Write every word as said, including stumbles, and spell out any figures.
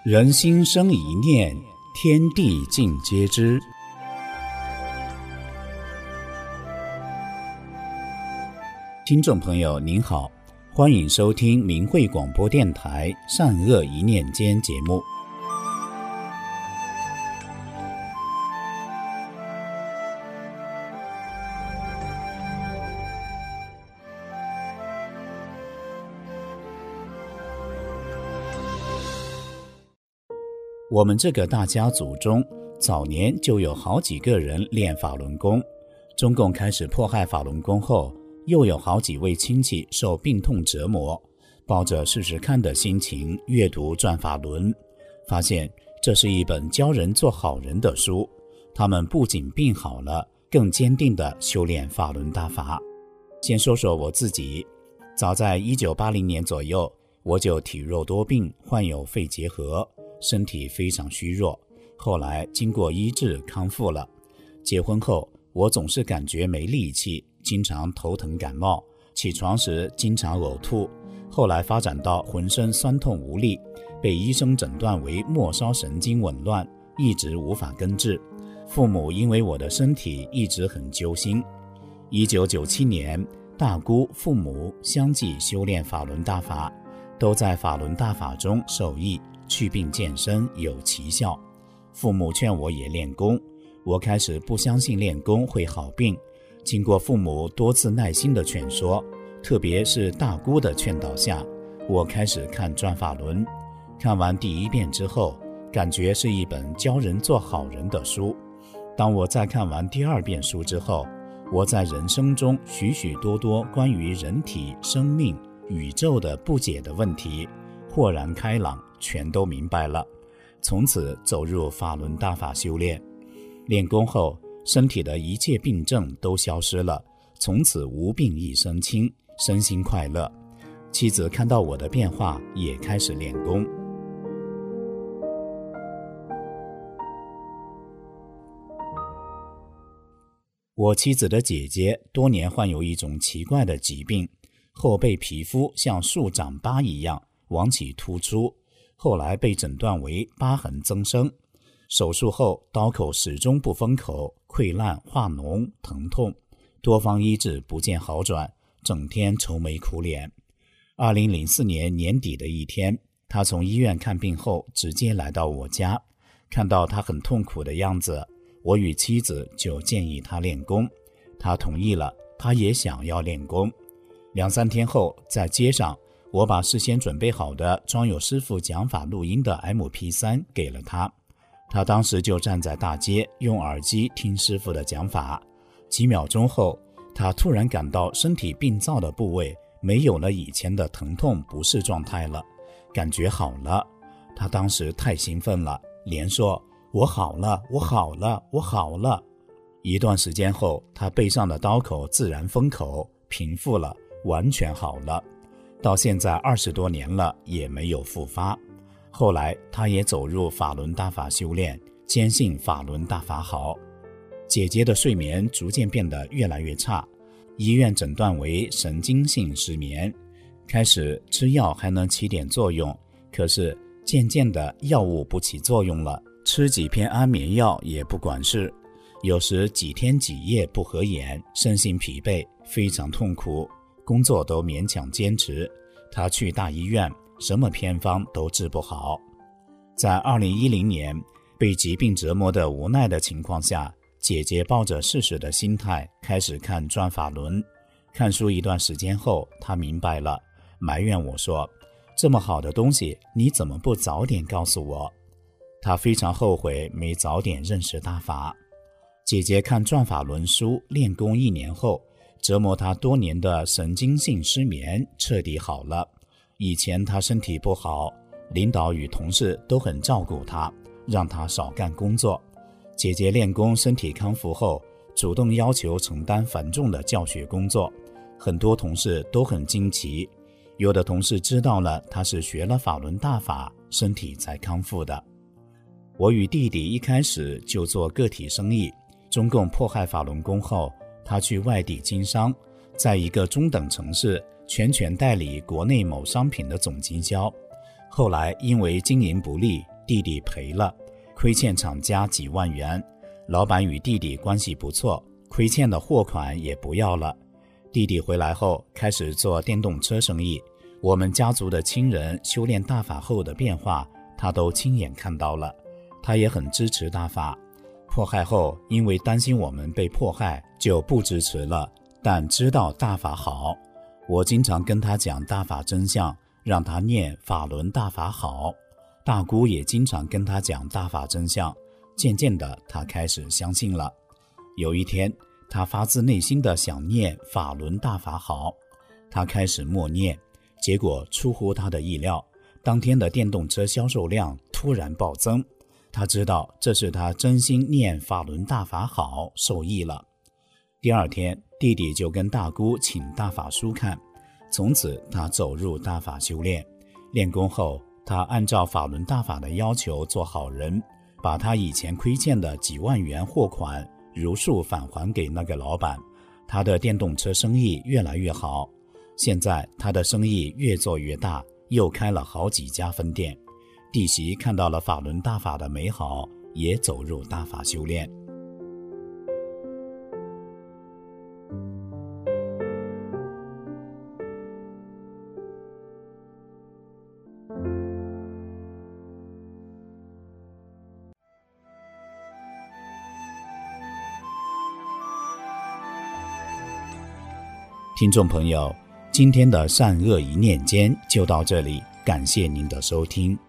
人心生一念，天地尽皆知。听众朋友您好，欢迎收听明慧广播电台善恶一念间节目。我们这个大家族中，早年就有好几个人练法轮功。中共开始迫害法轮功后，又有好几位亲戚受病痛折磨，抱着试试看的心情阅读《转法轮》，发现这是一本教人做好人的书。他们不仅病好了，更坚定地修炼法轮大法。先说说我自己，早在一九八零年左右，我就体弱多病，患有肺结核，身体非常虚弱，后来经过医治康复了。结婚后，我总是感觉没力气，经常头疼感冒，起床时经常呕吐，后来发展到浑身酸痛无力，被医生诊断为末梢神经紊乱，一直无法根治。父母因为我的身体一直很揪心。一九九七年，大姑父母相继修炼法轮大法，都在法轮大法中受益，祛病健身有奇效。父母劝我也练功，我开始不相信练功会好病。经过父母多次耐心的劝说，特别是大姑的劝导下，我开始看《转法轮》。看完第一遍之后，感觉是一本教人做好人的书。当我再看完第二遍书之后，我在人生中许许多多关于人体、生命、宇宙的不解的问题，豁然开朗，全都明白了。从此走入法轮大法修炼。练功后，身体的一切病症都消失了，从此无病一身轻，身心快乐。妻子看到我的变化，也开始练功。我妻子的姐姐多年患有一种奇怪的疾病，后背皮肤像树长疤一样往起突出，后来被诊断为疤痕增生。手术后刀口始终不封口，溃烂化脓疼痛，多方医治不见好转，整天愁眉苦脸。二零零四年年底的一天，他从医院看病后直接来到我家，看到他很痛苦的样子，我与妻子就建议他练功，他同意了，他也想要练功。两三天后，在街上，我把事先准备好的装有师父讲法录音的 M P 三 给了他，他当时就站在大街，用耳机听师父的讲法。几秒钟后，他突然感到身体病灶的部位没有了以前的疼痛不适状态了，感觉好了。他当时太兴奋了，连说我好了，我好了，我好了。一段时间后，他背上的刀口自然封口，平复了，完全好了。到现在二十多年了，也没有复发。后来他也走入法轮大法修炼，坚信法轮大法好。姐姐的睡眠逐渐变得越来越差，医院诊断为神经性失眠，开始吃药还能起点作用，可是渐渐的药物不起作用了，吃几片安眠药也不管事，有时几天几夜不合眼，身心疲惫，非常痛苦，工作都勉强坚持。他去大医院，什么偏方都治不好。在二零一零年，被疾病折磨的无奈的情况下，姐姐抱着试试的心态开始看《转法轮》。看书一段时间后，她明白了，埋怨我说，这么好的东西，你怎么不早点告诉我？她非常后悔没早点认识大法。姐姐看《转法轮》书练功一年后，折磨她多年的神经性失眠彻底好了。以前她身体不好，领导与同事都很照顾她，让她少干工作。姐姐练功身体康复后，主动要求承担繁重的教学工作，很多同事都很惊奇。有的同事知道了她是学了法轮大法，身体才康复的。我与弟弟一开始就做个体生意，中共迫害法轮功后，他去外地经商，在一个中等城市全权代理国内某商品的总经销。后来因为经营不利， 弟弟赔了，亏欠厂家几万元。老板与弟弟关系不错，亏欠的货款也不要了。弟弟回来后开始做电动车生意，我们家族的亲人修炼大法后的变化，他都亲眼看到了。他也很支持大法。迫害后，因为担心我们被迫害，就不支持了，但知道大法好。我经常跟他讲大法真相，让他念法轮大法好。大姑也经常跟他讲大法真相，渐渐的他开始相信了。有一天，他发自内心的想念法轮大法好，他开始默念，结果出乎他的意料，当天的电动车销售量突然暴增。他知道这是他真心念法轮大法好受益了。第二天，弟弟就跟大姑请大法书看，从此他走入大法修炼。练功后，他按照法轮大法的要求做好人，把他以前亏欠的几万元货款如数返还给那个老板。他的电动车生意越来越好，现在他的生意越做越大，又开了好几家分店。弟媳看到了法轮大法的美好，也走入大法修炼。听众朋友，今天的善恶一念间就到这里，感谢您的收听。